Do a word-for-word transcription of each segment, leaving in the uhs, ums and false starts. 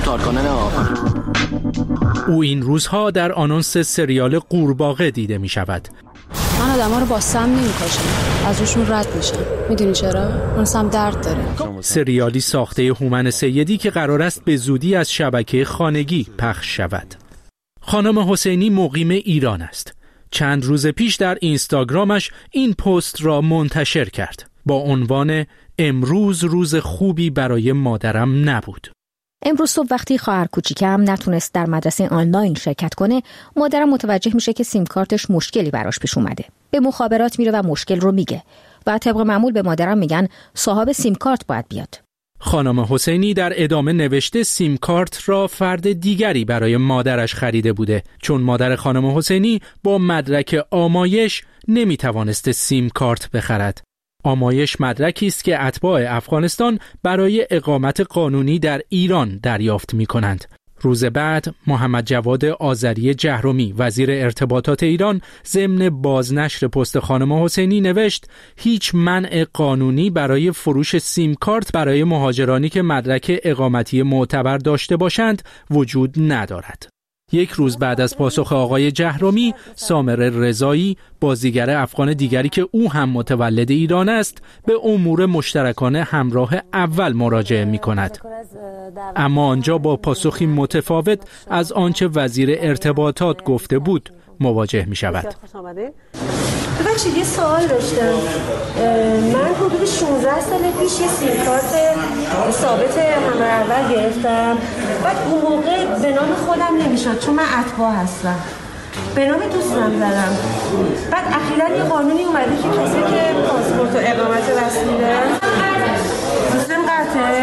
کارکنان آقا. او این روزها در آنونس سریال قورباغه دیده می شود. من آدم ها رو با سم نمی کشم، از روشون رد میشم. میدونی چرا؟ اون سم درد داره. سریالی ساخته هومن سیدی که قرار است به زودی از شبکه خانگی پخش شود. خانم حسینی مقیم ایران است. چند روز پیش در اینستاگرامش این پست را منتشر کرد با عنوان امروز روز خوبی برای مادرم نبود. امروز صبح وقتی خواهر کوچیکم نتونست در مدرسه آنلاین شرکت کنه، مادرم متوجه میشه که سیم کارتش مشکلی براش پیش اومده. به مخابرات میره و مشکل رو میگه و طبق معمول به مادرم میگن صاحب سیم کارت باید بیاد. خانم حسینی در ادامه نوشته سیم کارت را فرد دیگری برای مادرش خریده بوده، چون مادر خانم حسینی با مدرک آمایش نمیتوانسته سیم کارت بخرد. آمایش مدرکی است که اتباع افغانستان برای اقامت قانونی در ایران دریافت می‌کنند. روز بعد محمد جواد آذری جهرمی وزیر ارتباطات ایران ضمن بازنشر پست خانم حسینی نوشت هیچ منع قانونی برای فروش سیم کارت برای مهاجرانی که مدرک اقامتی معتبر داشته باشند وجود ندارد. یک روز بعد از پاسخ آقای جهرمی، سامر رضایی، بازیگر افغان دیگری که او هم متولد ایران است، به امور مشترکانه همراه اول مراجعه می کند. اما آنجا با پاسخی متفاوت از آنچه وزیر ارتباطات گفته بود مواجه می شود. ببخشید یه سوال داشتم. من حدود شانزده سال پیش یه سیم کارت ثابت همراه اول گرفتم. بعد اون موقع به نام خودم نمیشد چون من اتباع هستم. به نام دوستم زدم. بعد اخیراً یه قانونی اومده که کسی که پاسپورت و اقامت رسمی داره سیستم قطعه.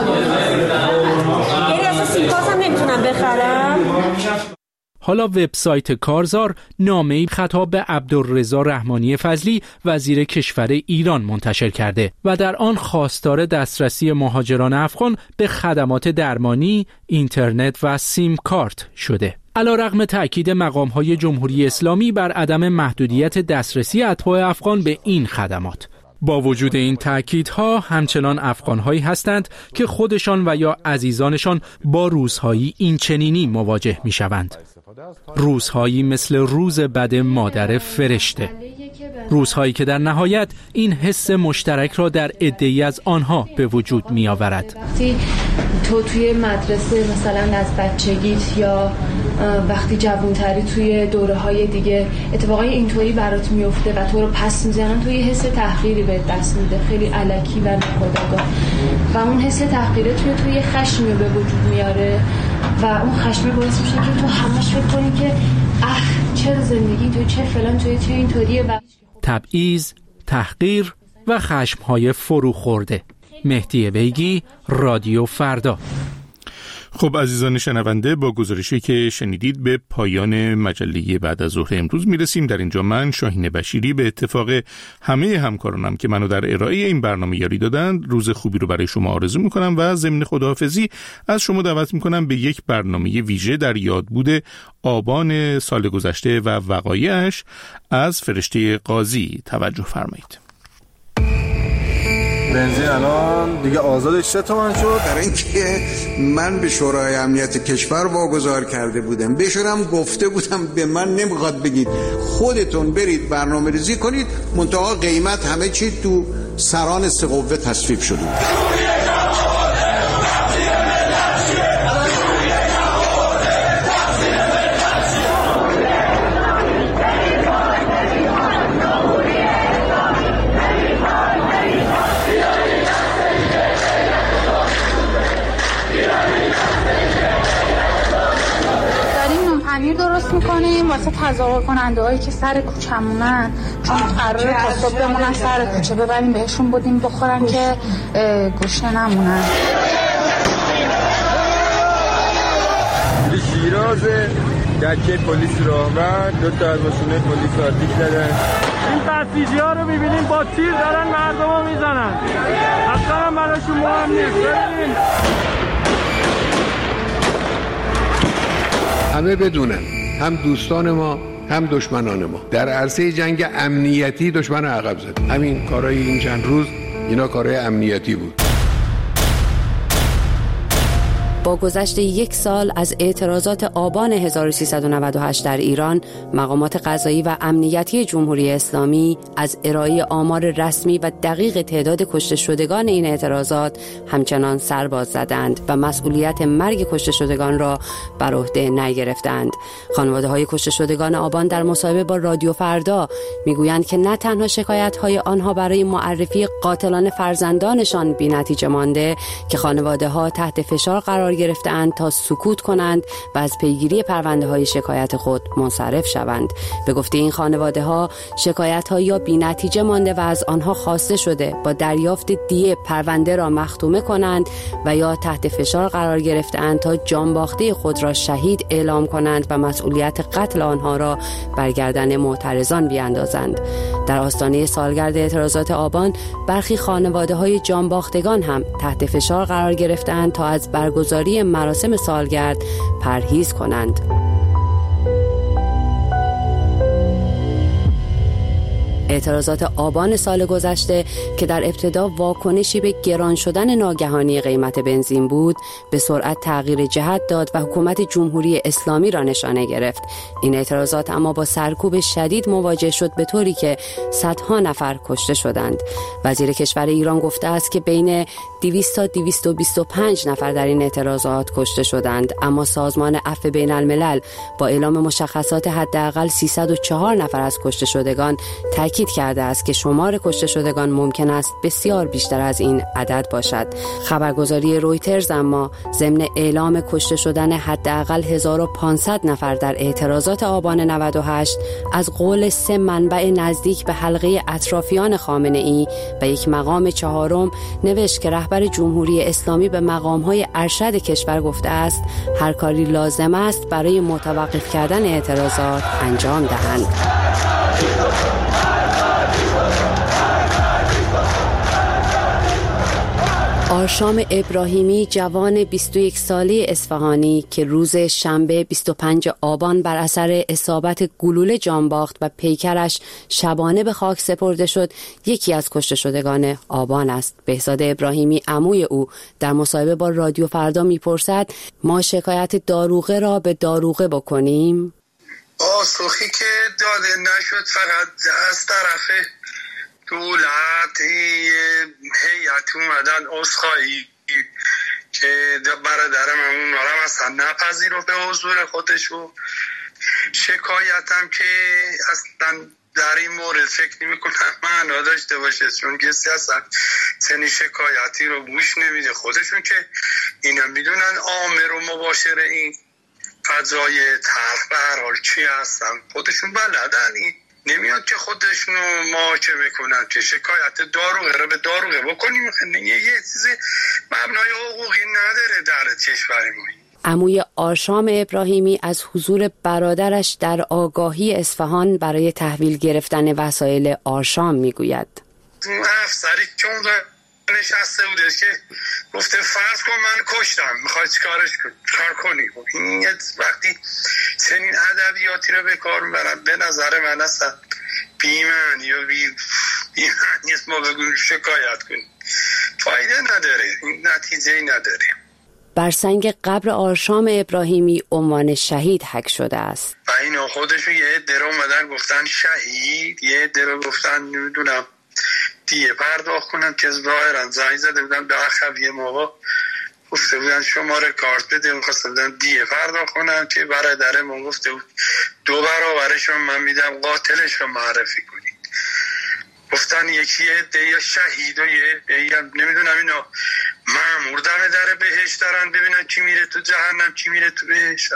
یعنی اصلا سیم کارتم نمیتونم بخرم. حالا وبسایت کارزار نامه‌ای خطاب به عبدالرضا رحمانی فضلی وزیر کشور ایران منتشر کرده و در آن خواستار دسترسی مهاجران افغان به خدمات درمانی، اینترنت و سیم کارت شده. علیرغم تأکید مقام‌های جمهوری اسلامی بر عدم محدودیت دسترسی اتباع افغان به این خدمات، با وجود این تأکیدها همچنان افغان‌هایی هستند که خودشان و یا عزیزانشان با روزهایی این چنینی مواجه می‌شوند. روزهایی مثل روز بد مادر فرشته، روزهایی که در نهایت این حس مشترک را در عده‌ای از آنها به وجود می آورد. وقتی تو توی مدرسه مثلا از بچگیت یا وقتی جوانتری توی دوره‌های دیگه اتفاقای اینطوری برات میفته و تو رو پس میزنن، توی حس تحقیری به دست میده، خیلی الکی و ناخودآگاه، و اون حس تحقیره توی توی خشمی به وجود میاره و اون خشمی باعث میشه که تو همش فکر کنی که اه چرا زندگی تو چه فلان توی چه اینطوریه. و تبعیض، تحقیر و خشم‌های فرو خورده. مهدی بیگی، رادیو فردا. خب عزیزان شنونده، با گزارشی که شنیدید به پایان مجله بعد از ظهر امروز میرسیم. در اینجا من شاهین بشیری به اتفاق همه همکارانم که منو در ارائه این برنامه یاری دادند روز خوبی رو برای شما آرزو میکنم و ضمن خداحافظی از شما دعوت میکنم به یک برنامه ویژه در یادبود آبان سال گذشته و وقایعش از فرشته قاضی توجه فرمایید. بنزین الان دیگه آزادش سه تومن شد. در اینکه من به شورای امنیت کشور واگذار کرده بودم، بهشونم گفته بودم به من نمیخواد بگید، خودتون برید برنامه ریزی کنید، منتها قیمت همه چی تو سران سه قوه تصویب شده. درست میکنیم واسه تظاهر کننده هایی که سر کوچمونن، چون قراره تا صبح بمونن سر کوچه، ببریم بهشون بودیم بخورن که گوشه نمونن. شیراز دکه پلیس راهور دو تا از ماشینای پلیس آتیش زدن. این بسیجی ها رو میبینیم با تیر دارن مردم رو میزنن، اصلا هم براشون مهم نیست. ببینیم همه بدونن، هم دوستان ما هم دشمنان ما در عرصه جنگ امنیتی دشمن عقب زد. همین کارهای این چند روز اینا کارهای امنیتی بود. با گذشت یک سال از اعتراضات آبان هزار و سیصد و نود و هشت در ایران، مقامات قضایی و امنیتی جمهوری اسلامی از ارائه آمار رسمی و دقیق تعداد کشته شدگان این اعتراضات همچنان سر باز زدند و مسئولیت مرگ کشته شدگان را بر عهده نگرفتند. خانواده‌های کشته شدگان آبان در مصاحبه با رادیو فردا میگویند که نه تنها شکایت‌های آنها برای معرفی قاتلان فرزندانشان بی‌نتیجه مانده که خانواده‌ها تحت فشار قرار گرفته‌اند تا سکوت کنند و از پیگیری پرونده‌های شکایت خود منصرف شوند. به گفته این خانواده‌ها، شکایت‌ها یا بی‌نتیجه مانده و از آنها خواسته شده با دریافت دیه پرونده را مختومه کنند و یا تحت فشار قرار گرفته‌اند تا جانباخته خود را شهید اعلام کنند و مسئولیت قتل آنها را بر گردن معترضان بیاندازند. در آستانه سالگرد اعتراضات آبان، برخی خانواده‌های جانباختگان هم تحت فشار قرار گرفته‌اند تا از برگزاری مراسم سالگرد پرهیز کنند. اعتراضات آبان سال گذشته که در ابتدا واکنشی به گران شدن ناگهانی قیمت بنزین بود، به سرعت تغییر جهت داد و حکومت جمهوری اسلامی را نشانه گرفت. این اعتراضات اما با سرکوب شدید مواجه شد، به طوری که صدها نفر کشته شدند. وزیر کشور ایران گفته است که بین دویست تا دویست و بیست و پنج نفر در این اعتراضات کشته شدند، اما سازمان عفو بین الملل با اعلام مشخصات حداقل سیصد و چهار نفر از کشته شدگان تاکید کرده است که شمار کشته شدگان ممکن است بسیار بیشتر از این عدد باشد. خبرگزاری رویترز اما ضمن اعلام کشته شدن حداقل هزار و پانصد نفر در اعتراضات آبان نود و هشت از قول سه منبع نزدیک به حلقه اطرافیان خامنه‌ای و یک مقام چهارم نوشت که رهبر جمهوری اسلامی به مقام‌های ارشد کشور گفته است هر کاری لازم است برای متوقف کردن اعتراضات انجام دهند. آرشام ابراهیمی، جوان بیست و یک ساله اصفهانی که روز شنبه بیست و پنج آبان بر اثر اصابت گلوله جان باخت و پیکرش شبانه به خاک سپرده شد، یکی از کشته شدگان آبان است. بهزاد ابراهیمی عموی او در مصاحبه با رادیو فردا میپرسد ما شکایت داروغه را به داروغه بکنیم؟ پاسخی که داده نشد فقط از طرف دولت هیئت اومدن عذرخواهی که برادرم اون نارم اصلا نپذیرفت به حضور خودش و شکایتم که اصلا در این مورد فکر نمی کنم معنا داشته باشه، چون کسی اصلا چنین شکایتی رو گوش نمیده. خودشون که اینا میدونن آمر و مباشر این فضای تلخ به هر حال چی هستن، خودشون بلدن. این نمیاد که خودشونو محاکمه کنن که شکایت داروغه رو به داروغه بکنیم. یه یه چیزی مبنای حقوقی نداره در کشور ما. عموی آرشام ابراهیمی از حضور برادرش در آگاهی اصفهان برای تحویل گرفتن وسایل آرشام میگوید. افسری که اون نشسته بوده که گفته فرض کن من کشتم، میخوای چیکارش کار کنی؟ این وقتی چنین ادبیاتی رو به کار میبرن به نظر من اصلا بیمن یا بی نیست ما بگویم شکایت کنیم، فایده نداره، نتیجه نداره. بر سنگ قبر آرشام ابراهیمی عنوان شهید حک شده است و اینا خودشون یه عده رو اومدن گفتن شهید، یه عده رو گفتن نمیدونم دیه پرداخت کنن که ظاهرا زنگ زده بودن به اخوی ما گفته بودن شماره کارت بده، می‌خواستن بودن دیه پرداخت کنن که برادر ما گفته بود دو برابرشون من میدم قاتلش رو معرفی کنید. گفتن یکی دیه شهید و یه نمیدونم اینا مأمور دم در بهشت دارن ببینن کی میره تو جهنم کی میره تو بهشت.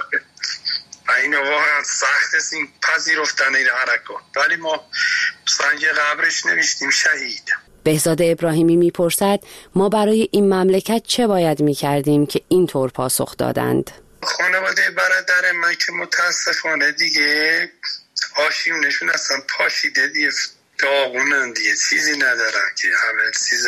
و اینا واقعا سخت است این پذیرفتن این حرکات، ولی ما سنگ قبرش نوشتیم شهید. بهزاد ابراهیمی میپرسد ما برای این مملکت چه باید میکردیم که اینطور پاسخ دادند؟ خانواده برادر من که متاسفانه دیگه آشیونشون اصلا پاشیده دیگه، داغونن دیگه، چیزی ندارن که همه چیز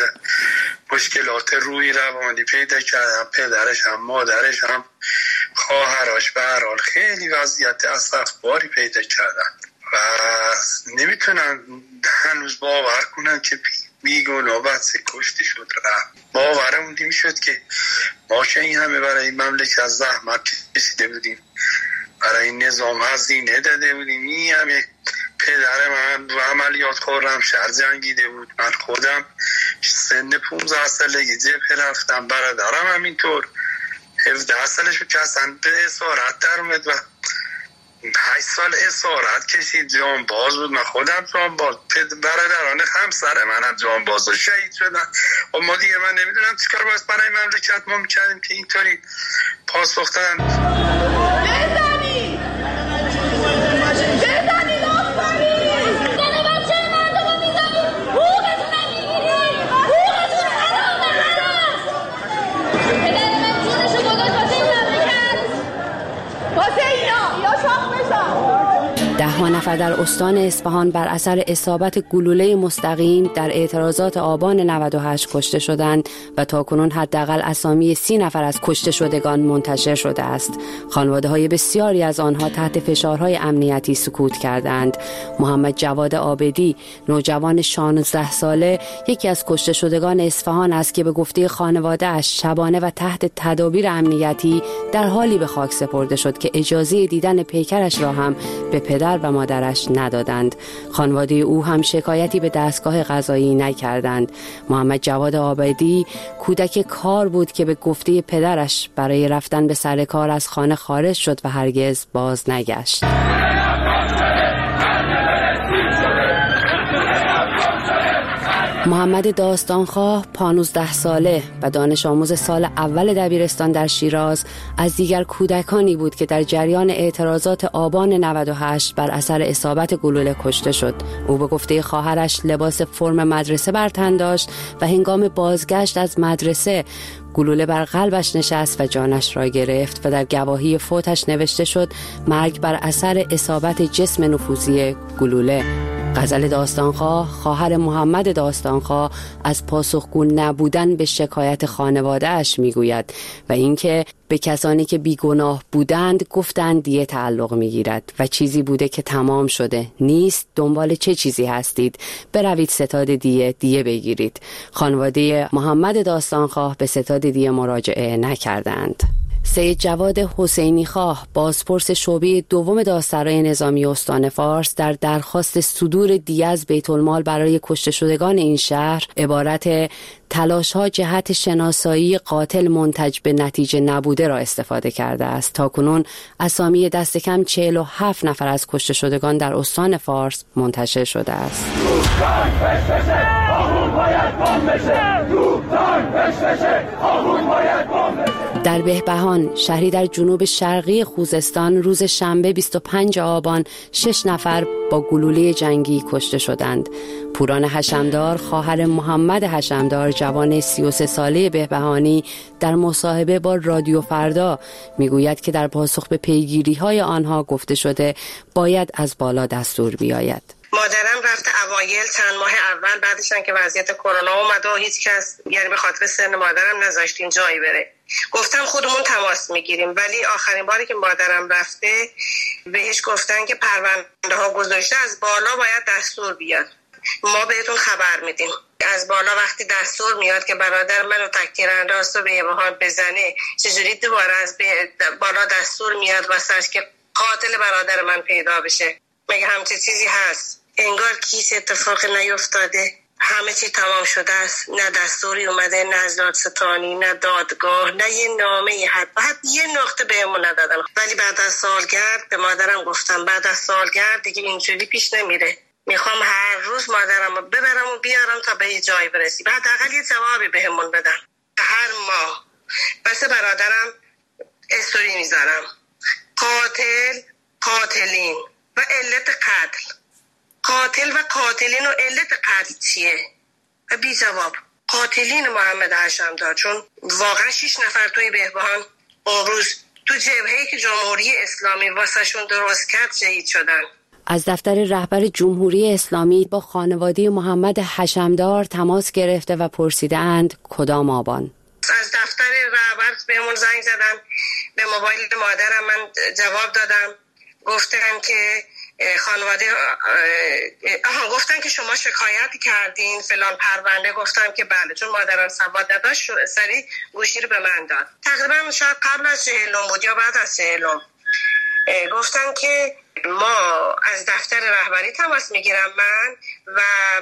مشکلات روی روانی پیدا کردن، پدرش هم مادرش هم خواهرش به هر حال خیلی وضعیت اسفباری پیدا کردن و نمیتونن هنوز باور کنن که بیگناه بچه کشته شد رفت. باورمون نمیشد که ما که این همه برای مملکت زحمت کشیده بودیم، برای نظام هزینه داده بودیم، این همه پدر من و عملیات خرمشهر جنگیده بود، من خودم سن پونزده سالگی جبهه رفتم، برادرم همینطور هفده سالش بود که اصلا به اسارت در اومد و هشت سال اسارت کشید، جان باز بود. من خودم جان باز، برادران همسر منم جان باز و شهید شدن و ما دیگه من نمیدونم چیکار باید برای مملکت ما میکردیم که اینطوری پاسخ دادن. ده نفر در استان اصفهان بر اثر اصابت گلوله مستقیم در اعتراضات آبان نود و هشت کشته شدند و تاکنون حداقل اسامی سی نفر از کشته شدگان منتشر شده است. خانواده‌های بسیاری از آنها تحت فشارهای امنیتی سکوت کردند. محمد جواد عابدی، نوجوان شانزده ساله، یکی از کشته شدگان اصفهان است که به گفته خانواده‌اش شبانه و تحت تدابیر امنیتی در حالی به خاک سپرده شد که اجازه دیدن پیکرش را هم به پدر و مادرش ندادند. خانواده او هم شکایتی به دستگاه قضایی نکردند. محمد جواد عابدی کودک کار بود که به گفته پدرش برای رفتن به سر کار از خانه خارج شد و هرگز باز نگشت. محمد داستانخواه پانزده ساله و دانش آموز سال اول دبیرستان در شیراز از دیگر کودکانی بود که در جریان اعتراضات آبان نود و هشت بر اثر اصابت گلوله کشته شد. او به گفته خواهرش لباس فرم مدرسه بر تن داشت و هنگام بازگشت از مدرسه گلوله بر قلبش نشست و جانش را گرفت و در گواهی فوتش نوشته شد مرگ بر اثر اصابت جسم نفوذی گلوله. غزل داستانخواه، خواهر محمد داستانخواه، از پاسخگو نبودن به شکایت خانواده‌اش میگوید و اینکه به کسانی که بیگناه بودند گفتند دیه تعلق میگیرد و چیزی بوده که تمام شده نیست. دنبال چه چیزی هستید؟ بروید ستاد دیه دیه بگیرید. خانواده محمد داستانخواه به ستاد دیه مراجعه نکردند. سید جواد حسینی خواه، بازپرس شعبه دوم دادسرای نظامی استان فارس، در درخواست صدور دیه از بیت المال برای کشته شدگان این شهر عبارت تلاش‌ها جهت شناسایی قاتل منتج به نتیجه نبوده را استفاده کرده است. تاکنون اسامی دست کم چهل و هفت نفر از کشته شدگان در استان فارس منتشر شده است. در بهبهان، شهری در جنوب شرقی خوزستان، روز شنبه بیست و پنجم آبان شش نفر با گلوله جنگی کشته شدند. پوران حشمدار، خواهر محمد حشمدار، جوان سی و سه ساله بهبهانی، در مصاحبه با رادیو فردا میگوید که در پاسخ به پیگیری‌های آنها گفته شده باید از بالا دستور بیاید. مادرم رفت اوایل چند ماه اول بعدشن که وضعیت کرونا اومد و هیچ کس یعنی به خاطر سن مادرم نذاشتیم جایی بره. گفتم خودمون تماس میگیریم، ولی آخرین باری که مادرم رفته بهش گفتن که پرونده ها گذاشته از بالا باید دستور بیاد، ما بهتون خبر میدیم. از بالا وقتی دستور میاد که برادر منو تکتیر انداز و به بهان بزنه، چجوری دوباره از بالا دستور میاد واسش که قاتل برادر من پیدا بشه؟ مگه همچه چیزی هست؟ انگار کیس اتفاق نیفتاده، همه چی تمام شده است. نه دستوری اومده، نه از دادستانی، نه دادگاه، نه یه نامه، حتی یه نقطه بهمون ندادن. ولی بعد از سالگرد به مادرم گفتم بعد از سالگرد دیگه اینجوری پیش نمیره، میخوام هر روز مادرم رو ببرم و بیارم تا به یه جایی برسیم، حداقل یه جوابی بهمون بدن. هر ماه بس برادرم استوری میذارم قاتل، قاتلین و علت قتل، قاتل و قاتلین و علت قتل چیه؟ و بی جواب. قاتلین محمد حشمدار، چون واقعا شش نفر توی بهبهان اون روز تو جبهه‌ای که جمهوری اسلامی واسهشون درست کرد شهید شدن. از دفتر رهبر جمهوری اسلامی با خانواده محمد حشمدار تماس گرفته و پرسیدند کدام آبان. از دفتر رهبر بهمون زنگ زدن، به موبایل مادرم من جواب دادم، گفتن که خانواده آها گفتن که شما شکایت کردین فلان پرونده. گفتم که بله، چون مادرم سواد نداشت سری گوشی رو به من داد. تقریبا شاید قبل از چهلم بود یا بعد از چهلم. گفتن که ما از دفتر رهبری تماس میگیرم من و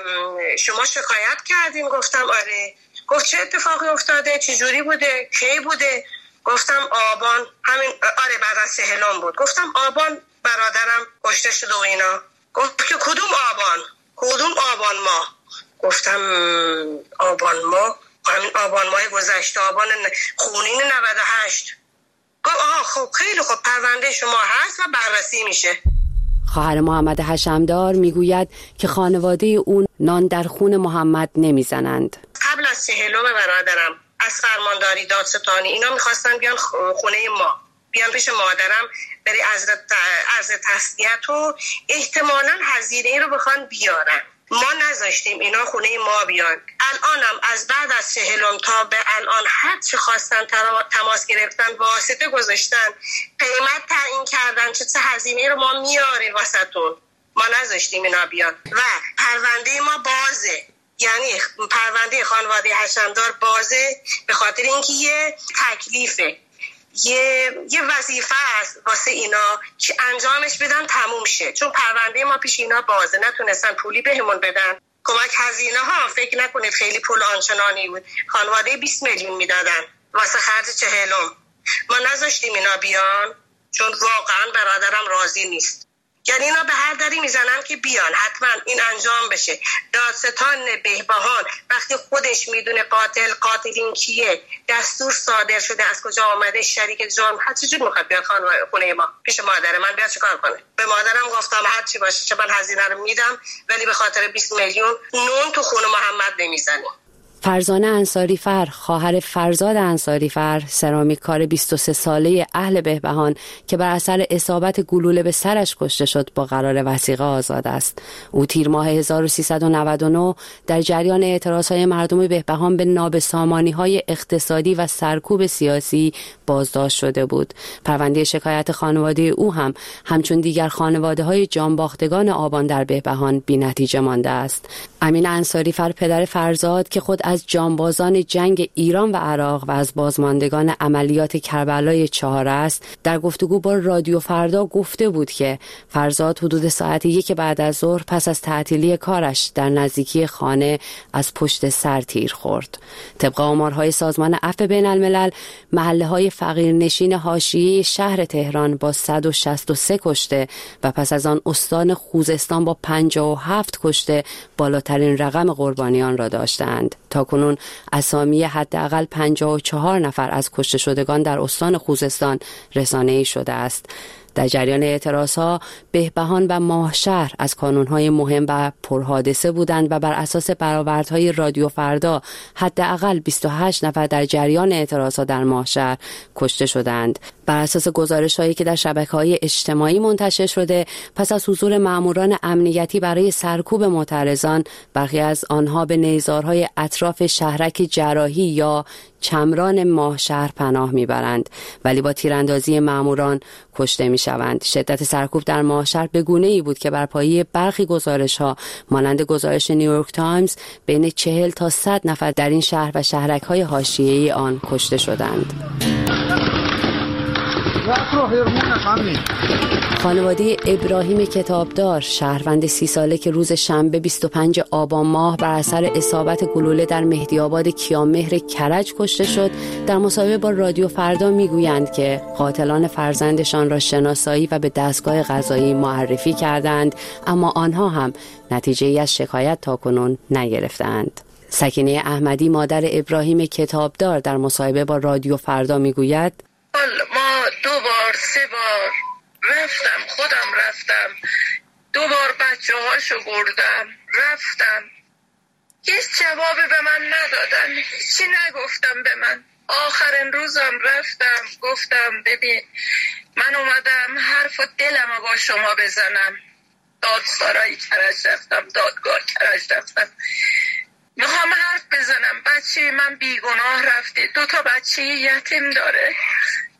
شما شکایت کردین. گفتم آره. گفت چه اتفاقی افتاده، چه جوری بوده، کی بوده؟ گفتم آبان، همین آره بعد از چهلم بود. گفتم آبان برادرم کشته شده و اینا. گفت که کدوم آبان؟ کدوم آبان ما؟ گفتم آبان ما همین آبان ماه گذشته، آبان خونین نود و هشت. گفت آها خب خیلی خب پرونده شما هست و بررسی میشه. خواهر محمد حشمدار میگوید که خانواده اون نان در خون محمد نمیزنند. قبل از چهلم برادرم از فرمانداری دادستانی اینا میخواستن بیان خونه ما، بیان پیش مادرم بری عرض تسلیت و احتمالاً هزینه رو بخوان بیارن. ما نذاشتیم اینا خونه ما بیان. الانم از بعد از چهلم تا به الان هر چی خواستن تماس گرفتن، واسطه گذاشتن، قیمت تعیین کردن، چه هزینه رو ما میاریم واسطون. ما نذاشتیم اینا بیان و پرونده ما بازه. یعنی پرونده خانواده حشمدار بازه به خاطر اینکه یه تکلیفه، یه یه وظیفه است واسه اینا که انجامش بدن تموم شه. چون پرونده ما پیش اینا بازه، نتونستن پولی بهمون بدن. کمک هزینه ها فکر نکنید خیلی پول آنچنانی بود. خانواده بیست میلیون میدادن واسه خرج چهلم. ما نذاشتیم اینا بیان چون واقعا برادرم راضی نیست. یعنی اینا به هر دری میزنن که بیان حتما این انجام بشه. دادستان بهبهان وقتی خودش میدونه قاتل قاتل این کیه، دستور صادر شده، از کجا آمده، شریک جرم، هر چی جور میخواد بیاد خونه ما پیش مادر من بیاد چیکار کنه؟ به مادرم گفتم هر چی باشه چه من هزینه رو میدم، ولی به خاطر بیست میلیون نون تو خونه محمد نمیزنیم. فرزانه انصاریفر، خواهر فرزاد انصاریفر، سرامیککار بیست و سه ساله اهل بهبهان که بر اثر اصابت گلوله به سرش کشته شد، با قرار وثیقه آزاد است. او تیر ماه هزار و سیصد و نود و نه در جریان اعتراضهای مردم بهبهان به نابسامانی‌های اقتصادی و سرکوب سیاسی بازداشت شده بود. پرونده شکایت خانواده او هم همچون دیگر خانواده‌های جانباختگان آبان در بهبهان بی‌نتیجه مانده است. امین انصاریفر، پدر فرزاد که خود از جانبازان جنگ ایران و عراق و از بازماندگان عملیات کربلای چهار است، در گفتگو با رادیو فردا گفته بود که فرزاد حدود ساعت یک بعد از ظهر پس از تعطیلی کارش در نزدیکی خانه از پشت سر تیر خورد. طبق آمارهای سازمان عفو بین الملل، محله‌های فقیرنشین حاشیه شهر تهران با صد و شصت و سه کشته و پس از آن استان خوزستان با پنجاه و هفت کشته بالاترین رقم قربانیان را داشتند. تاکنون اسامی حداقل پنجاه و چهار نفر از کشته شدگان در استان خوزستان رسانه‌ای شده است. در جریان اعتراضها، بهبهان و ماهشهر از کانونهای مهم و پرحادثه بودند و بر اساس برآوردهای رادیو فردا حداقل بیست و هشت نفر در جریان اعتراضها در ماهشهر کشته شدند. بر اساس گزارش‌هایی که در شبکه‌های اجتماعی منتشر شده، پس از حضور ماموران امنیتی برای سرکوب معترضان، برخی از آنها به نیزارهای اطراف شهرک جراحی یا چمران ماهشهر پناه میبرند، ولی با تیراندازی ماموران کشته میشوند. شدت سرکوب در ماهشهر به گونه‌ای بود که بر پایه برخی گزارش‌ها مانند گزارش نیویورک تایمز بین چهل تا صد نفر در این شهر و شهرک‌های حاشیه‌ای آن کشته شدند. خانواده ابراهیم کتابدار، شهروند سی ساله که روز شنبه بیست و پنج آبان ماه بر اثر اصابت گلوله در مهدی‌آباد کیانمهر کرج کشته شد، در مصاحبه با رادیو فردا میگویند که قاتلان فرزندشان را شناسایی و به دستگاه قضایی معرفی کردند، اما آنها هم نتیجه‌ای از شکایت تاکنون نگرفتند. سکینه احمدی، مادر ابراهیم کتابدار، در مصاحبه با رادیو فردا میگوید ما دو بار سه بار رفتم، خودم رفتم، دو بار بچه هاشو بردم، رفتم، هیچ جوابی به من ندادن، هیچی نگفتم به من. آخرین روزم رفتم گفتم ببین من اومدم حرف و دلمو با شما بزنم. دادسرای کرج رفتم، دادگاه کرج رفتم، میخوام حرف بزنم. بچه من بیگناه رفته، دو تا بچه یتیم داره،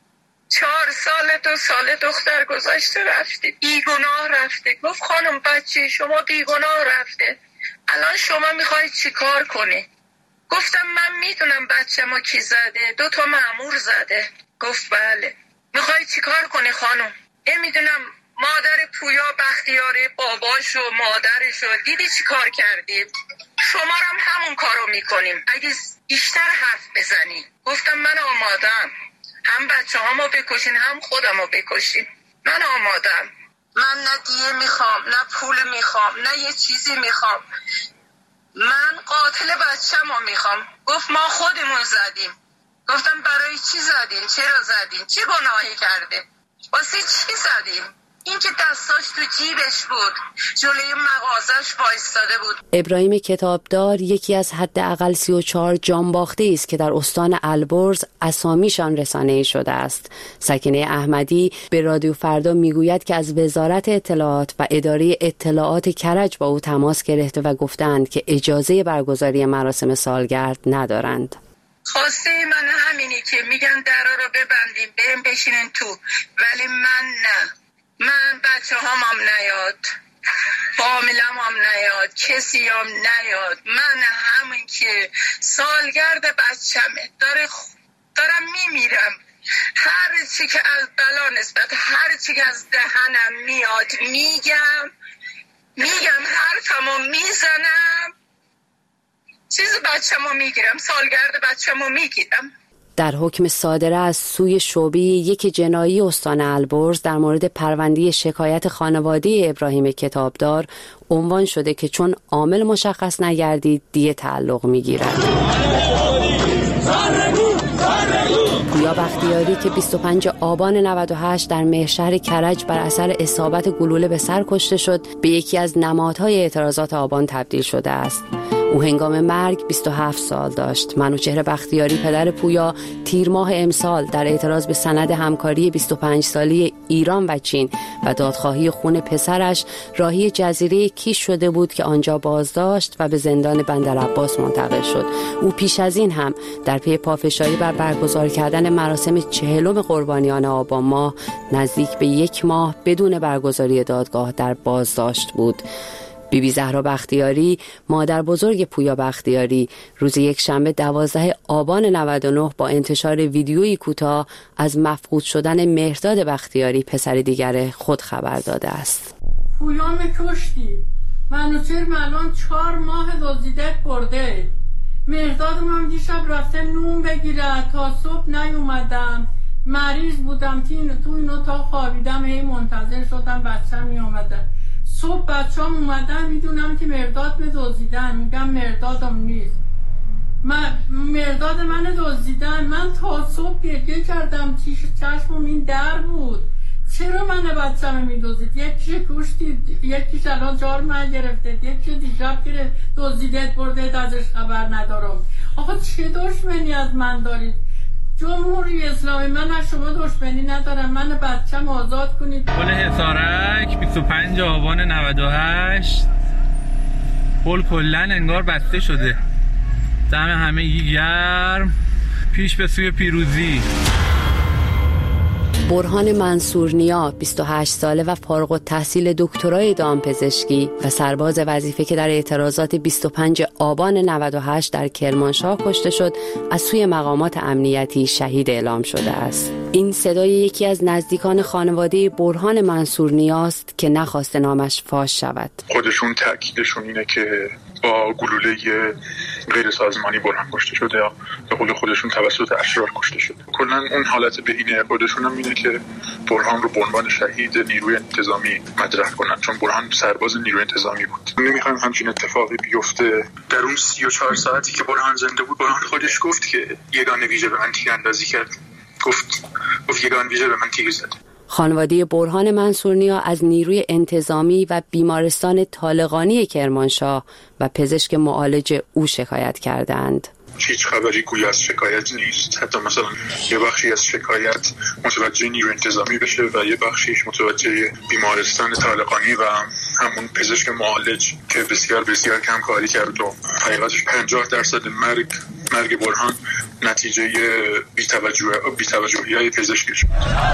چهار سال دو سال دختر گذاشته رفته، بیگناه رفته. گفت خانم بچه شما بیگناه رفته، الان شما میخواید چی کار کنی؟ گفتم من میدونم بچه ما کی زده، دو تا مأمور زده. گفت بله. میخواید چی کار کنی خانم؟ نمیدونم. مادر پویا بختیاری باباش و مادرش و دیدی چی کار کردیم؟ شما هم همون کارو میکنیم اگه بیشتر حرف بزنی. گفتم من آمادم، هم بچه هامو بکشین هم خودمو بکشین. من آمادم. من نه دیه میخوام نه پول میخوام نه یه چیزی میخوام. من قاتل بچه‌مو میخوام. گفت ما خودمون زدیم. گفتم برای چی زدین؟ چرا زدین؟ چه گناهی کرده؟ واسه چی زدین؟ این که دستاش تو جیبش بود، جلوی مغازش وایستاده بود. ابراهیم کتابدار یکی از حداقل سی و چهار جانباخته است که در استان البرز اسامیشان رسانه‌ای شده است. سکینه احمدی به رادیو فردا میگوید که از وزارت اطلاعات و اداره اطلاعات کرج با او تماس گرفته و گفتند که اجازه برگزاری مراسم سالگرد ندارند. خواسته من همینی که میگن درا رو ببندیم بریم بشینین تو، ولی من نه. من بچه هم هم نیاد، فامیلم هم نیاد، کسی هم نیاد. من همین که سالگرد بچه‌مه داره دارم میمیرم. هر چی که از بلا نسبت هر چی که از دهنم میاد میگم میگم حرفمو میزنم، چیز بچه‌مو میگیرم، سالگرد بچه‌مو میگیرم. در حکم صادره از سوی شعبه یک جنایی استان البرز در مورد پرونده شکایت خانواده ابراهیم کتابدار عنوان شده که چون عامل مشخص نگردید دیه تعلق میگیرد. پویا بختیاری که بیست و پنجم آبان نود و هشت در مهرشهر کرج بر اثر اصابت گلوله به سر کشته شد، به یکی از نمادهای اعتراضات آبان تبدیل شده است. او هنگام مرگ بیست و هفت سال داشت. منوچهر بختیاری پدر پویا تیر ماه امسال در اعتراض به سند همکاری بیست و پنج سالی ایران و چین و دادخواهی خون پسرش راهی جزیره کیش شده بود که آنجا بازداشت و به زندان بندرعباس منتقل شد. او پیش از این هم در پی پافشاری بر برگزار کردن مراسم چهلم قربانیان آبان ماه نزدیک به یک ماه بدون برگزاری دادگاه در بازداشت بود. بی بی زهرا بختیاری، مادر بزرگ پویا بختیاری، روز یک شنبه دوازدهم آبان نود و نه با انتشار ویدیویی کوتاه از مفقود شدن مهرداد بختیاری پسر دیگر خود خبر داده است. پویا میکشتی، منوچهر الان چهار ماه دزدیدت برده. مهرداد من دیشب رفته نون بگیره تا صبح نیومدم، مریض بودم تو این اتاق خوابیدم، هی منتظر شدم بچه‌م میومده. صبح بچه هم اومدن میدونم که مرداد me دزدیدن، میگم مردادم نیست، من مرداد من دزدیدن. من تا صبح گریه کردم، چشمم این در بود، چرا من بچه‌م میدزدید؟ یکیش کشتید، یکیش الان جار من گرفته، یکیش دیشب که دزدیدت برده ازش خبر ندارم. آخه چه دشمنی از من دارید؟ جمهوری اسلامی من از شما دشمنی ندارم، من بچه‌م آزاد کنید. پل حصارک بیست و پنجم آبان نود و هشت پل کلن انگار بسته شده، دم همه گرم، پیش به سوی پیروزی. برهان منصورنیا بیست و هشت ساله و فارغ التحصیل دکترای دامپزشکی و سرباز وظیفه که در اعتراضات بیست و پنجم آبان نود و هشت در کرمانشاه کشته شد، از سوی مقامات امنیتی شهید اعلام شده است. این صدای یکی از نزدیکان خانواده برهان منصورنیاست که نخواست نامش فاش شود. خودشون تأکیدشون اینه که با گلوله غیر سازمانی برهان کشته شده یا به قول خودشون توسط اشرار کشته شده. کلا اون حالت بهینه خودشون هم اینه که برهان رو به عنوان شهید نیروی انتظامی مطرح کنن، چون برهان سرباز نیروی انتظامی بود. نمیخوایم همچین اتفاقی بیفته. در اون سی و چهار ساعتی که برهان زنده بود، برهان خودش گفت که یگان ویژه به من تیر اندازی کرد. گفت گفت یگان ویژه به من تیر زد. خانواده برهان منصورنیا از نیروی انتظامی و بیمارستان طالقانی کرمانشاه و پزشک معالج او شکایت کردند. هیچ خبری گویا از شکایت نیست. حتی مثلا یه بخشی از شکایت متوجه نیروی انتظامی بشه و یه بخشیش متوجه بیمارستان طالقانی و همون پزشک معالج که بسیار بسیار کم کاری کرد و حقیقتش پنجاه درصد مرگ مرگ برهان نتیجه بی‌توجهی های پزشکی شد.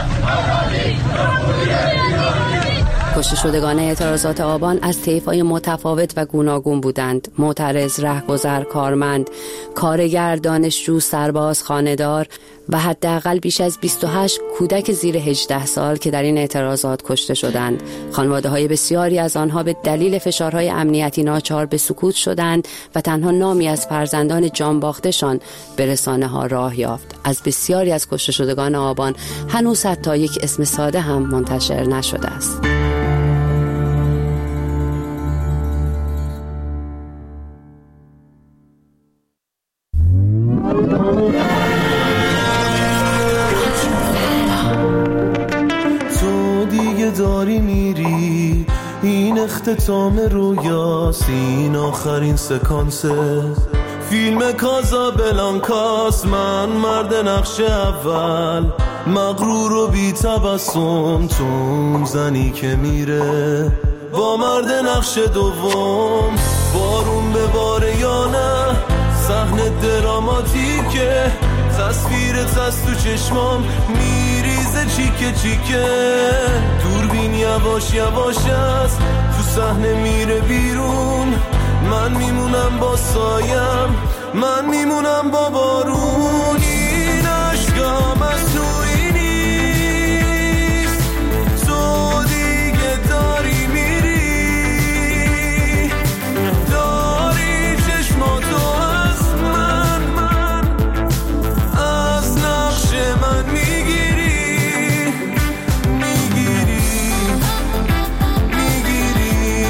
کشته شدگان اعتراضات آبان از طیف‌های متفاوت و گوناگون بودند: معترض، رهگذر، کارمند، کارگر، دانشجو، سرباز، خانه‌دار و حداقل بیش از بیست و هشت کودک زیر هجده سال که در این اعتراضات کشته شدند. خانواده‌های بسیاری از آنها به دلیل فشارهای امنیتی ناچار به سکوت شدند و تنها نامی از فرزندان جانباختشان به رسانه‌ها راه یافت. از بسیاری از کشته شدگان آبان هنوز حتی یک اسم ساده هم منتشر نشده است. داری میری، این اختتام رویاست، این آخرین سکانسه فیلم کازابلانکاست. من مرد نقش اول، مغرور و بی تبسم، تو زنی که میره با مرد نقش دوم. بارون به باره یا نه، صحنه دراماتیکه، تصویرت از تو چشمام میریزه چیکه چیکه. دوربین یواش یواش است، تو صحنه میره بیرون. من میمونم با سایم، من میمونم با بارون. این عشقم از تویی نیست، تو دیگه داری میری، داری چشماتو از من من از نقش من میگیری میگیری میگیری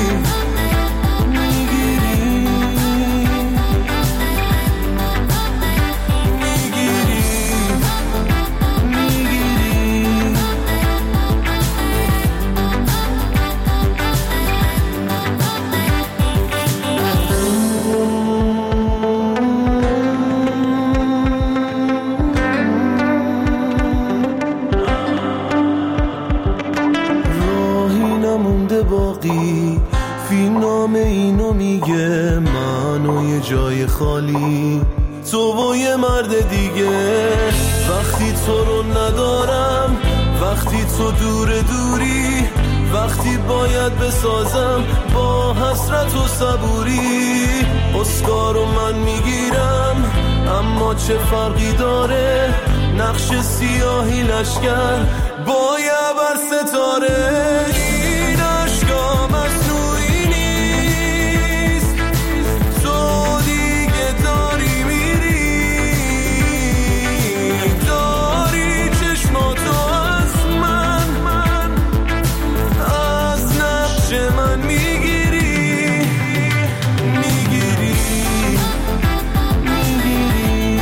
باقی. فیلم نامه اینو میگه، من و یه جای خالی، تو و یه مرد دیگه. وقتی تو رو ندارم، وقتی تو دور دوری، وقتی باید بسازم با حسرت و صبوری. اسکارو من میگیرم، اما چه فرقی داره، نقش سیاهی لشکر با یه بر ستاره. این عشقم از تویی نیست، تو دیگه داری میری، داری چشماتو از من من از نقش من میگیری میگیری میگیری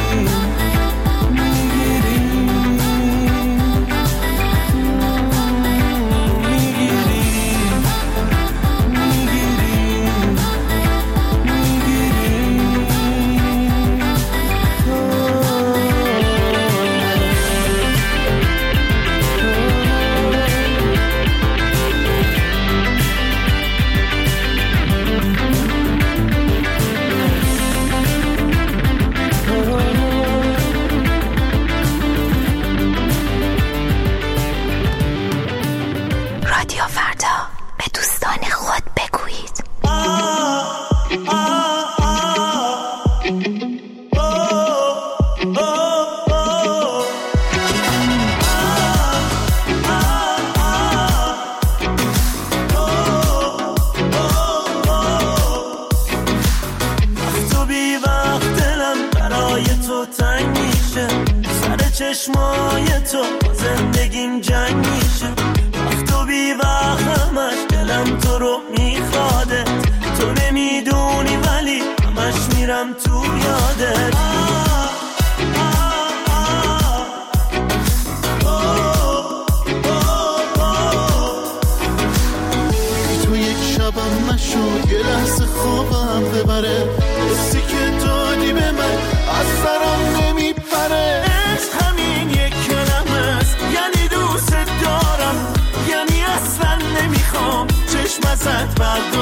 چشمای تو زندگیم جنگ میشه. وقت و بی وقتمش دلم تو رو میخواده، تو نمیدونی ولی همش میرم تو یادت. تو یک شبم نشد یه لحظه خوابم ببره، حسی که دادی به من از سرم نمیپره. همین یک کلمه است، یعنی دوست دارم، یعنی اصلا نمیخوام چشم ازت بردارم.